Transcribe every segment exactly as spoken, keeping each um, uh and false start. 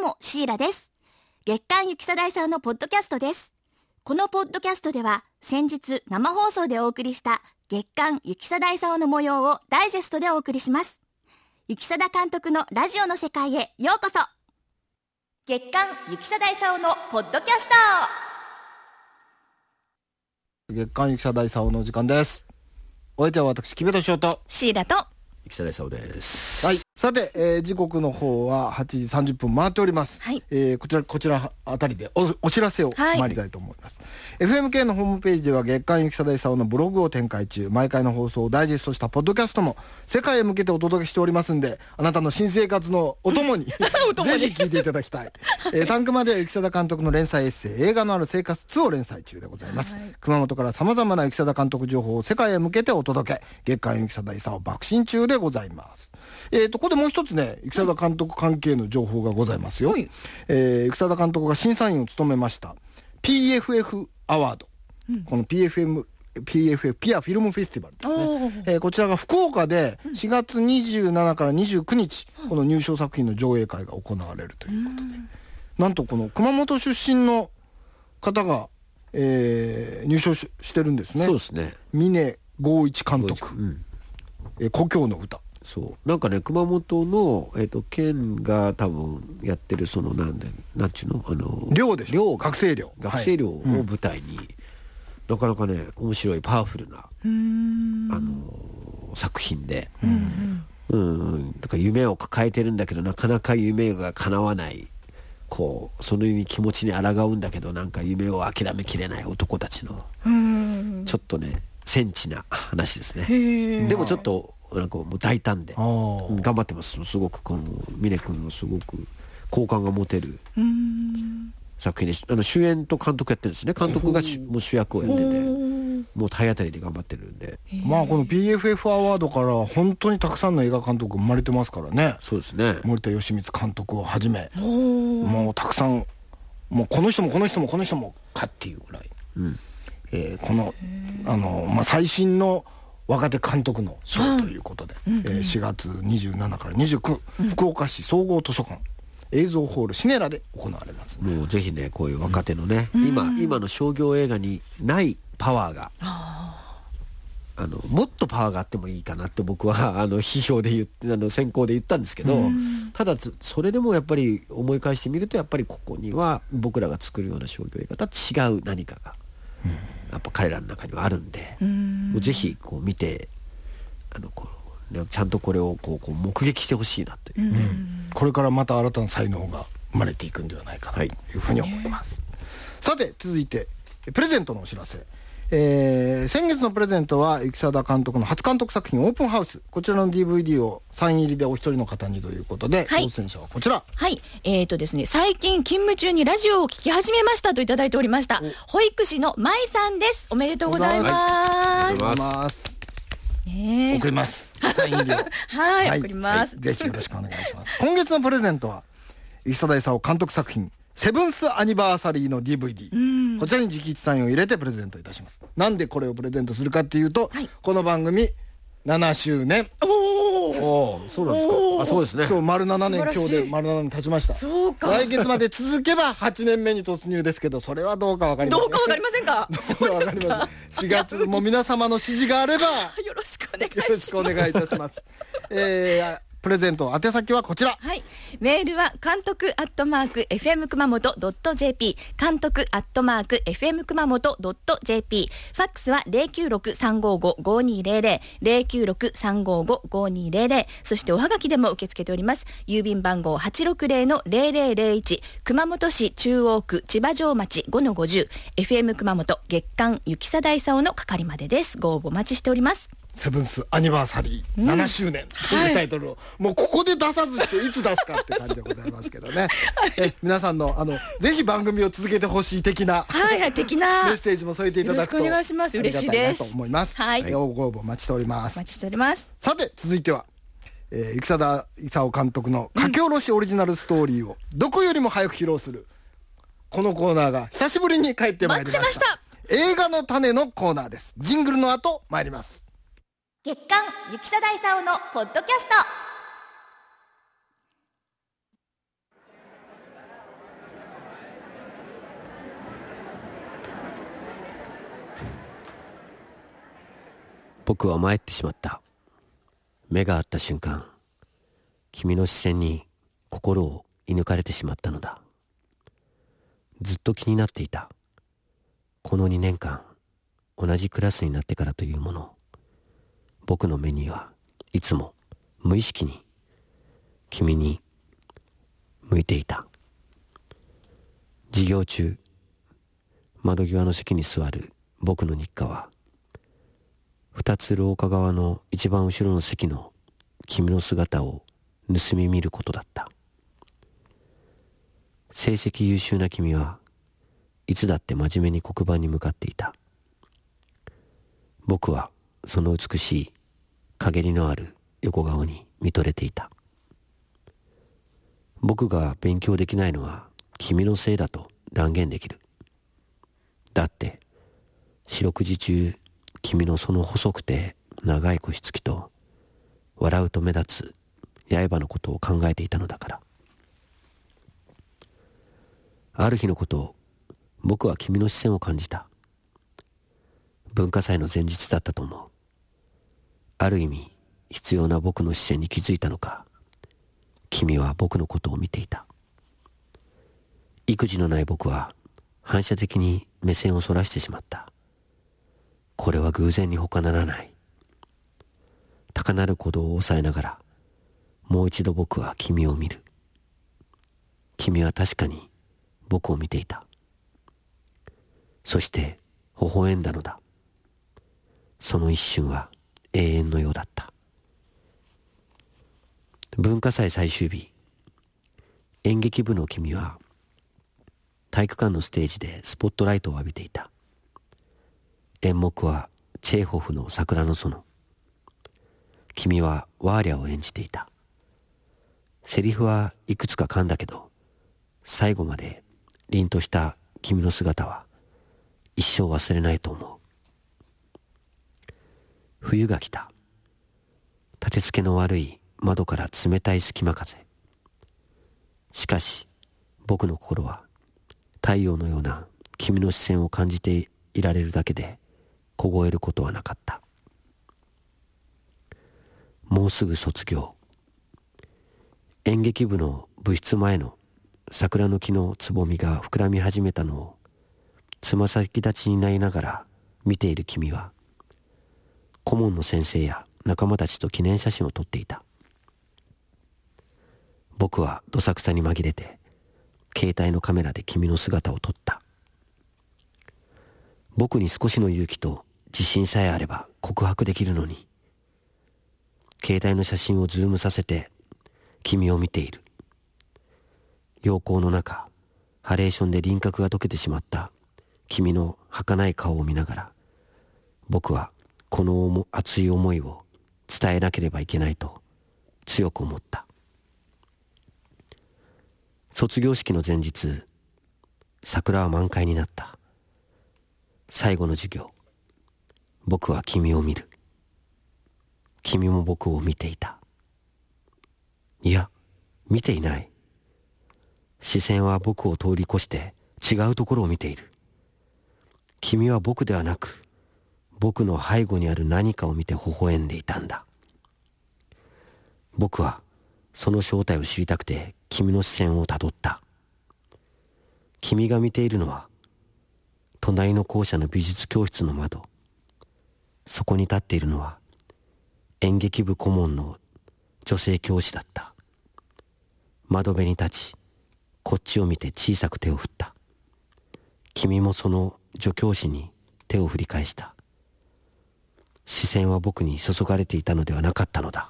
もシーラです。月刊雪貞勲のポッドキャストです。このポッドキャストでは先日生放送でお送りした月刊雪貞勲の模様をダイジェストでお送りします。雪貞監督のラジオの世界へようこそ。月刊雪貞勲のポッドキャスト。 月刊雪貞勲の時間です。お相手は私木部敏夫とシーラと雪貞勲です。 はい。さて、えー、時刻の方ははちじさんじゅっぷん回っております。 はい。 えー、こちらこちらあたりで お, お知らせを参りたいと思います。はい、エフエムケー のホームページでは月刊雪貞勲のブログを展開中。毎回の放送をダイジェストしたポッドキャストも世界へ向けてお届けしておりますんで、あなたの新生活のお供にぜひ聞いていただきたい。えー、タンクマでは雪貞監督の連載エッセイ映画のある生活ツーを連載中でございます。はい、熊本から様々な雪貞監督情報を世界へ向けてお届け、月刊雪貞勲爆心中でございます。えーと、ここでもう一つね、雪貞監督関係の情報がございますよ。はい、えー、雪貞監督が審査員を務めました ピーエフエフ アワード、うん、この ピーエフエム、ピーエフエフ ピアフィルムフェスティバルですね。えー、こちらが福岡でしがつにじゅうしちからにじゅうくにち、うん、この入賞作品の上映会が行われるということで、うん、なんとこの熊本出身の方が、えー、入賞 し, してるんですね。 そうですね。 峰剛一監督、うん、えー、故郷の歌。 そうなんかね、熊本の、えー、と県が多分やってるそのなんでなんちゅうのあの寮でしょ。 寮学生寮学生寮を舞台に、はい、うん、なかなかね面白いパワフルなあの作品で、うんうん、だから夢を抱えてるんだけどなかなか夢が叶わない、こうその気持ちに抗うんだけどなんか夢を諦めきれない男たちのちょっとねセンチな話ですね。でもちょっとなんかもう大胆で頑張ってます。すごくこの峰君のすごく好感が持てる作品で、あの主演と監督やってるんですね。監督がもう主役をやってて、もう体当たりで頑張ってるんで、 まあこの ピーエフエフ アワードから本当にたくさんの映画監督が生まれてますからね。 そうですね。 森田義満監督をはじめもうたくさん、もうこの人もこの人もこの人もかっていうぐらい、うん、えー、このあの、まあ、最新の若手監督の賞ということで、うん、えー、しがつにじゅうしちからにじゅうく、うん、福岡市総合図書館映像ホールシネラで行われます。 もうぜひねこういう若手のね、うん、今今の商業映画にないパワーが、あのもっとパワーがあってもいいかなって僕はあの批評で言ってあの選考で言ったんですけど、うん、ただそれでもやっぱり思い返してみるとやっぱりここには僕らが作るような商業映画とは違う何かが、うん、やっぱ彼らの中にはあるんで、うん、もうぜひこう見てあのこうちゃんとこれをこうこう目撃してほしいなという、ね、うん、 これからまた新たな才能が生まれていくんではないかなというふうに思います。はい、さて続いてプレゼントのお知らせ。えー、先月のプレゼントは雪貞監督の初監督作品オープンハウス、こちらの ディーブイディー をサイン入りでお一人の方にということで、はい、当選者はこちら。 はい、えーとですね、最近勤務中にラジオを聞き始めましたといただいておりました保育士の舞さんです。おめでとうございます。 はい、ありがとうございます。ね、送りますサイン入りをはい、はい、送ります、 はい、ぜひよろしくお願いします。今月のプレゼントは雪貞勲監督作品セブンスアニバーサリーの ディーブイディー、こちらに直筆サインを入れてプレゼントいたします。なんでこれをプレゼントするかっていうと、はい、この番組ななしゅうねん。 おお、そうなんですか。あ、そうですね。 そう、丸ななねん、今日で丸ななねん経ちました。 そうか。 来月まで続けばはちねんめに突入ですけど、それはどうかわかりません。 どうかわかりませんか。 そうわかりません。しがつも皆様の指示があればよろしくお願いします。 よろしくお願いいたします。えープレゼント宛先はこちら。 はい、メールは監督アットマーク エフエム 熊本 ドット ジェーピー 監督アットマーク エフエム 熊本 ドット ジェーピー ファックスは ゼロきゅうろく さんごご ごにゼロゼロ ゼロきゅうろく さんごご ごにゼロゼロ、そしておはがきでも受け付けております。郵便番号 はちろくゼロのゼロゼロゼロいち 熊本市中央区千葉城町 ごのごじゅう エフエム 熊本月刊雪貞勲の係までです。ご応募お待ちしております。 セブンスアニバーサリーななしゅうねんというタイトルを、はい、もうここで出さずしていつ出すかって感じでございますけどね、はい、え皆さんのあのぜひ番組を続けてほしい的な、 はいはい、的なメッセージも添えていただくとよろしくお願いします。嬉しいです。 ありがたいなと思います。 はい、 えご応募お待ちしております。 お待ちしております。 さて続いては、えー、雪貞勲監督の書き下ろしオリジナルストーリーをどこよりも早く披露するこのコーナーが久しぶりに帰ってまいりました。 待ってました。 映画の種のコーナーです。ジングルの後参ります。 月刊雪貞勲のポッドキャスト。 僕は参ってしまった。目が合った瞬間、君の視線に心を射抜かれてしまったのだ。ずっと気になっていた。このにねんかん、同じクラスになってからというもの、僕の目にはいつも無意識に君に向いていた。授業中、窓際の席に座る僕の日課は、二つ廊下側の一番後ろの席の君の姿を盗み見ることだった。成績優秀な君はいつだって真面目に黒板に向かっていた。僕はその美しい陰りのある横顔に見とれていた。僕が勉強できないのは君のせいだと断言できる。だって四六時中君のその細くて長い腰つきと笑うと目立つ刃のことを考えていたのだから。ある日のことを僕は君の視線を感じた。文化祭の前日だったと思う。ある意味必要な僕の視線に気づいたのか、君は僕のことを見ていた。育児のない僕は反射的に目線をそらしてしまった。これは偶然に他ならない。高鳴る鼓動を抑えながらもう一度僕は君を見る。君は確かに僕を見ていた。そして微笑んだのだ。その一瞬は永遠のようだった。文化祭最終日、演劇部の君は体育館のステージでスポットライトを浴びていた。演目はチェーホフの桜の園。君はワーリャを演じていた。セリフはいくつか噛んだけど、最後まで凛とした君の姿は一生忘れないと思う。冬が来た。立て付けの悪い窓から冷たい隙間風。しかし僕の心は太陽のような君の視線を感じていられるだけで凍えることはなかった。もうすぐ卒業。演劇部の部室前の桜の木のつぼみが膨らみ始めたのをつま先立ちになりながら見ている君は、顧問の先生や仲間たちと記念写真を撮っていた。僕はどさくさに紛れて携帯のカメラで君の姿を撮った。僕に少しの勇気と自信さえあれば告白できるのに。携帯の写真をズームさせて君を見ている。陽光の中、ハレーションで輪郭が溶けてしまった君の儚い顔を見ながら、僕はこの熱い思いを伝えなければいけないと強く思った。卒業式の前日、桜は満開になった。最後の授業、僕は君を見る。君も僕を見ていた。いや、見ていない。視線は僕を通り越して違うところを見ている。君は僕ではなく、僕の背後にある何かを見て微笑んでいたんだ。僕はその正体を知りたくて君の視線をたどった。君が見ているのは隣の校舎の美術教室の窓。そこに立っているのは演劇部顧問の女性教師だった。窓辺に立ち、こっちを見て小さく手を振った。君もその助教師に手を振り返した。視線は僕に注がれていたのではなかったのだ。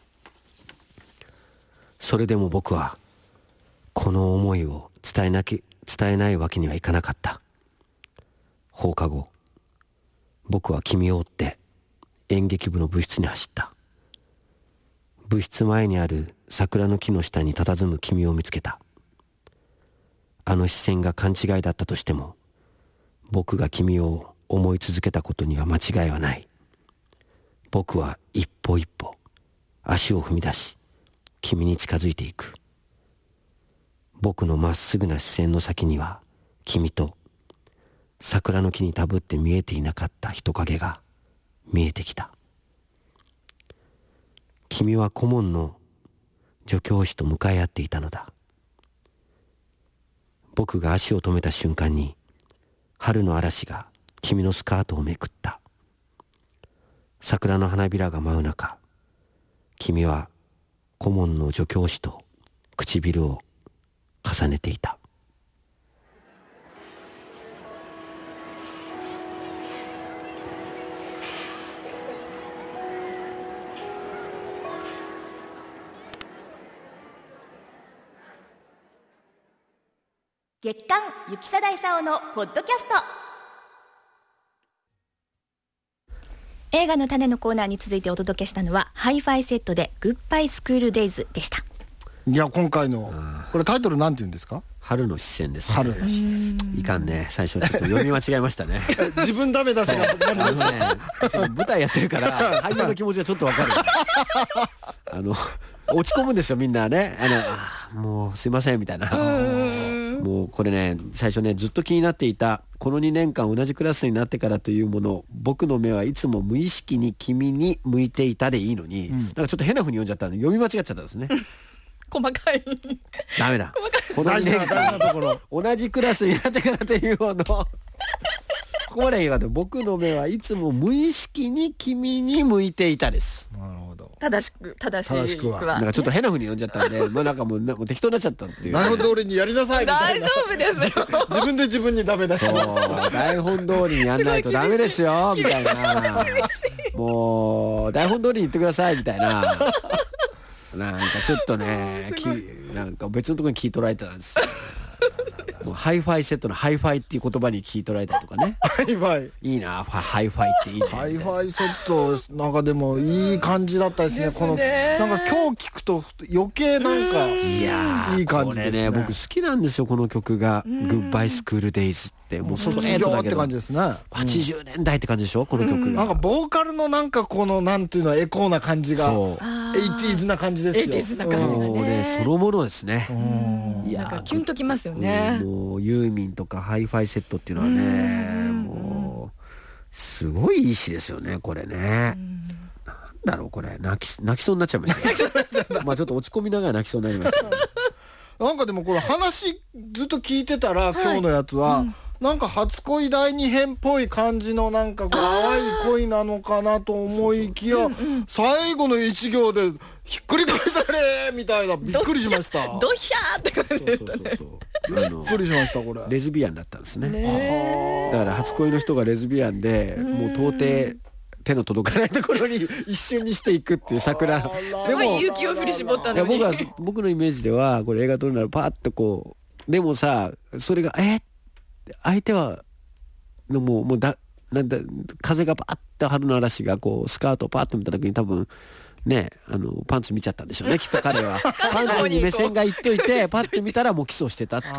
それでも僕はこの思いを伝えなき、伝えないわけにはいかなかった。放課後、僕は君を追って演劇部の部室に走った。部室前にある桜の木の下に佇む君を見つけた。あの視線が勘違いだったとしても、僕が君を思い続けたことには間違いはない。僕は一歩一歩足を踏み出し、君に近づいていく。僕のまっすぐな視線の先には、君と桜の木にたぶって見えていなかった人影が見えてきた。 君は顧問の助教師と向かい合っていたのだ。僕が足を止めた瞬間に春の嵐が君のスカートをめくった。桜の花びらが舞う中、君は顧問の助教師と唇を重ねていた。 月刊ゆきさだいさおのポッドキャスト。映画の種のコーナーに続いてお届けしたのはハイファイセットでグッバイスクールデイズでした。 いや今回のこれタイトルなんて言うんですか？ 春の視線です、ね、 春の視線。 いかんね、最初ちょっと読み間違えましたね自分ダメ出しがあのね、舞台やってるから俳優の気持ちがちょっとわかるあの落ち込むんですよみんなね。あのあもうすいませんみたいな。もうこれね、最初ねずっと気になっていたこのにねんかん同じクラスになってからというもの、僕の目はいつも無意識に君に向いていたでいいのに、うん、なんかちょっと変な風に読んじゃったんで読み間違っちゃったんですね細かいダメだ細かいこのにねんかんところ同じクラスになってからというものここまで言うと僕の目はいつも無意識に君に向いていたです。 なるほど。 正しく正しく正しくはなんかちょっと変な風に読んじゃったんで、まあなんかもうもう適当になっちゃったっていう。 台本通りにやりなさいみたいな。 大丈夫ですよ自分で自分にダメだ。 そう台本通りにやんないとダメですよみたいな。もう台本通りに言ってくださいみたいな。なんかちょっとねきなんか別のところに聞い取られてたんですよ。もうハイファイセットのハイファイっていう言葉に聞い取られたりとかね。 ハイファイいいな、ハイファイっていいね。 ハイファイセットなんかでもいい感じだったですね。このなんか今日聞くと余計なんかいやいい感じですね。 これね僕好きなんですよこの曲が。グッバイスクールデイズってもうストレートだけどって感じですね。はちじゅうねんだいって感じでしょこの曲が。 なんかボーカルのなんかこのなんていうのエコーな感じがそうエイティーズな感じですよ。 エイティーズな感じがね。 もうねそのものですね。 いやなんかキュンときますよね。 もうユーミンとかハイファイセットっていうのはねもうすごいいい詩ですよねこれね。なんだろうこれ泣き泣きそうになっちゃいましたまあちょっと落ち込みながら泣きそうになりましたなんかでもこれ話ずっと聞いてたら、はい、今日のやつは、うん、なんか初恋だいに編っぽい感じのなんかこう淡い恋なのかなと思いきや、最後の一行でひっくり返されみたいなびっくりしました。 ドヒャーって感じでしたね。 そうそうそうそうあのびっくりしましたこれ。 レズビアンだったんですね。ねだから初恋の人がレズビアンでもう到底手の届かないところに一瞬にしていくっていう桜。 すごい勇気を振り絞ったのに。 いや僕は僕のイメージではこれ映画撮るならパーッとこうでもさそれがえ相手はのもうもうだなんだ風がバーッと春の嵐がこうスカートをパーッと見た時に多分ねあのパンツ見ちゃったんでしょうねきっと彼はパンツに目線がいっといてパッて見たらもうキスをしてたっていう。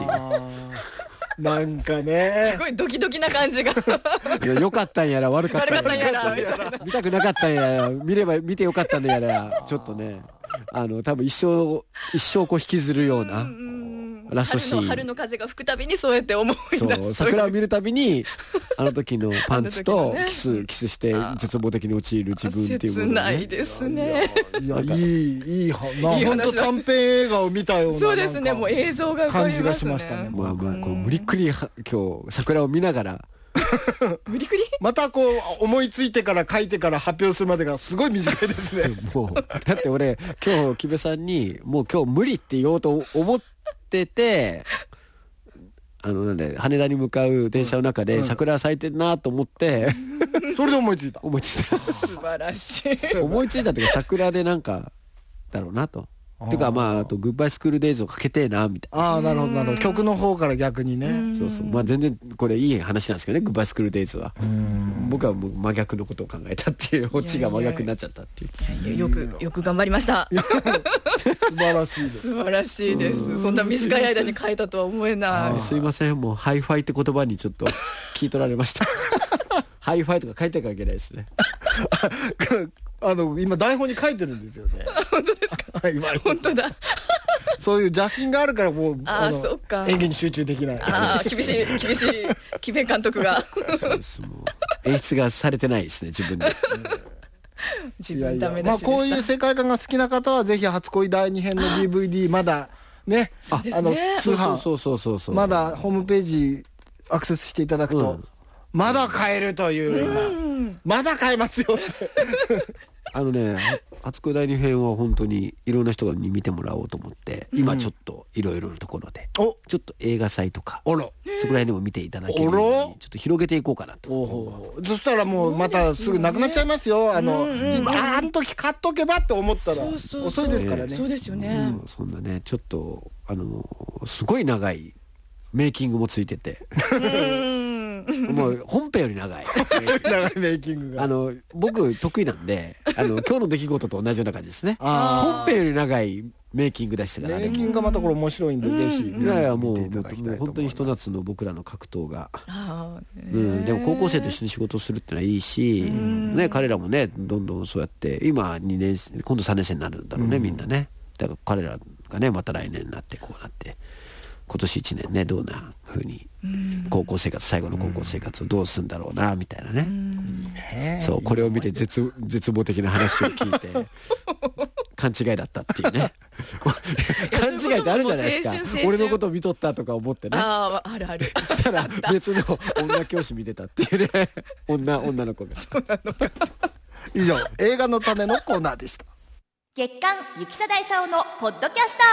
なんかねすごいドキドキな感じがいや良かったんやら悪かったんやら見たくなかったんやら見れば見てよかったんやらちょっとねあの多分一生一生こう引きずるようなラストシーン。 春の春の風が吹くたびにそうやって思い出す。 そう桜を見るたびにあの時のパンツとキスキスして絶望的に陥る自分っていうもの、ね、 切ないですね。 いやいいいい本当短編映画を見たようなそうですねもう映像が感じがしましたね。 まあもうこう無理くり今日桜を見ながら無理くりまたこう思いついてから書いてから発表するまでがすごい短いですねもうだって俺今日木部さんにもう今日無理って言おうと思っててあのなんで羽田に向かう電車の中で桜咲いてるなと思って、 うん、それで思いついた思いついた素晴らしい思いついたっていうか桜でなんかだろうなとていうかまああとグッバイスクールデイズをかけてえなみたいな。 ああなるほどなるほど曲の方から逆にね。 そうそうまあ全然これいい話なんですけどねグッバイスクールデイズは。僕はもう真逆のことを考えたっていうオチが真逆になっちゃったっていう。 いやいやよくよく頑張りました素晴らしいです素晴らしいです。そんな短い間に書いたとは思えない。 すいませんもうハイファイって言葉にちょっと聞い取られましたハイファイとか書いてはいけないですねあの今台本に書いてるんですよね本当ですか今本当だそういう邪心があるからもうああそうか演技に集中できない。 ああ厳しい厳しい木部監督がそうですもう演出がされてないですね自分で、 自分ダメまあ出しでした。 こういう世界観が好きな方はぜひ初恋だいに編の ディーブイディー まだね、 そうですねあの通販そうそうそうそう、 まだホームページアクセスしていただくと、 うんまだ買えるという、うん、まだ買えますよってあのね初恋だいに編は本当にいろんな人に見てもらおうと思って、うん、今ちょっといろいろなところで、おちょっと映画祭とかそこら辺でも見ていただけるようにちょっと広げていこうかなと。 おそしたらもうまたすぐなくなっちゃいますよ。あの、うんうん、今あの時買っとけばって思ったら遅いですからね。 そうですよね、 うん、そんなねちょっとあのすごい長いメイキングもついててもう本編より長い長いメイキングがあの僕得意なんであの今日の出来事と同じような感じですね。本編より長いメイキング出してから、 メイキングがまたこれ面白いんで、ぜひいやいやもうもう本当にひと夏の僕らの格闘が、うん、でも高校生と一緒に仕事をするってのはいいし、ね、彼らもねどんどんそうやって今にねん今度さんねん生になるんだろうね、みんなね。だから彼らがねまた来年になってこうなって今年いちねんねどんな風に高校生活最後の高校生活をどうするんだろうなみたいなね。そうこれを見て絶絶望的な話を聞いて勘違いだったっていうね勘違いってあるじゃないですか。俺のことを見とったとか思ってね。 ああ、あるある。 そしたら別の女教師見てたっていうね女女の子が以上映画の種のコーナーでした。 月刊ゆきさだいさおのポッドキャスト、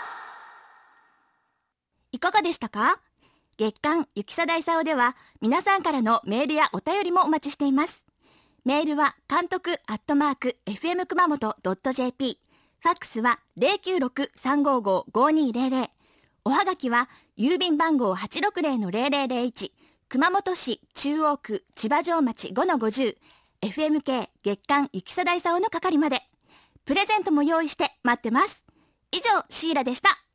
いかがでしたか？月刊ゆきさだいさおでは皆さんからのメールやお便りもお待ちしています。メールは監督アットマーク エフエム 熊本 .jp、 ファックスは ゼロきゅうろく さんごご ごにゼロゼロ、 おはがきは郵便番号 はちろくゼロのゼロゼロゼロいち、 熊本市中央区千葉城町 ごのごじゅう、 エフエムケー 月刊ゆきさだいさおの係まで。プレゼントも用意して待ってます。以上シーラでした。